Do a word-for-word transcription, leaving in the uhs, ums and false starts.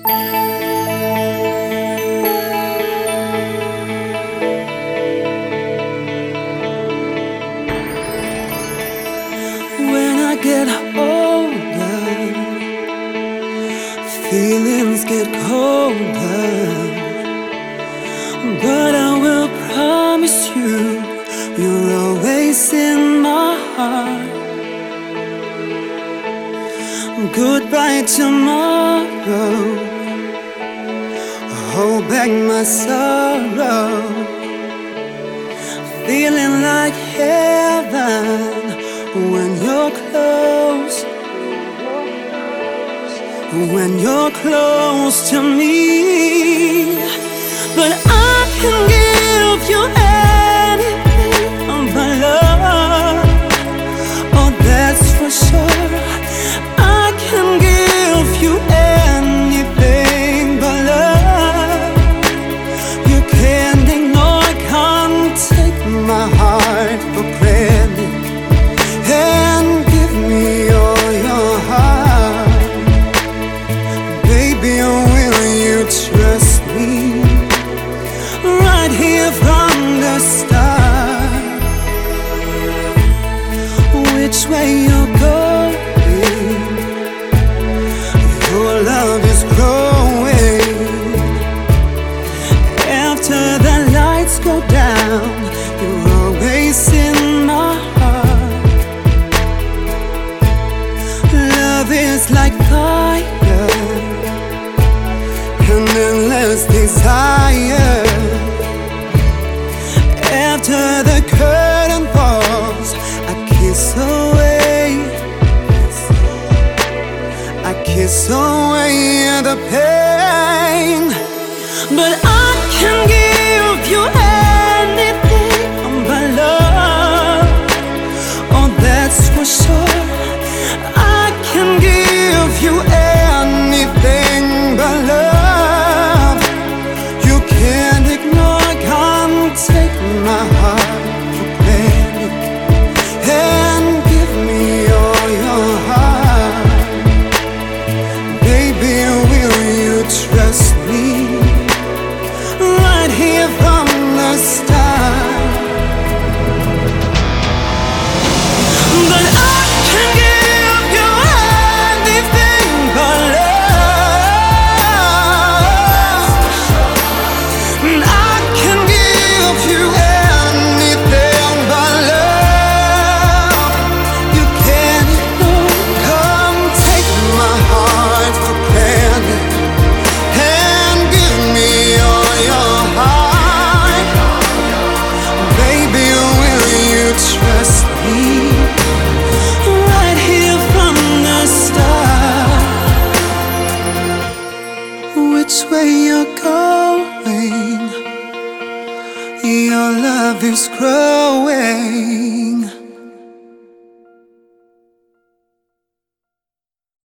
When I get older, feelings get colder, but I will promise you, you're always in my heart. Goodbye tomorrow, hold back my sorrow, feeling like heaven when you're close, when you're close to me. But I can give you anything but love, oh that's for sure. I can give you anything but love. You can't ignore, can't take my heart for granted. And give me all your heart, baby, will you trust me? Right here from the start, which way you're going, your love is growing. After the lights go down, you're always in my heart. Love is like fire, an endless desire. After the curtain falls, I kiss away, I kiss away the pain. But I can give you anything but love, oh that's for sure. I can give you anything but love. You can't ignore, can't take my heart for granted. And give me all your heart, baby, will you trust me? Right here from the start. But I can give you anything but love. I can give you anything but love. You can't ignore, come take my heart for granted. And give me all your heart, baby, will you trust me? Right here from the start, which way you're going, your love is growing.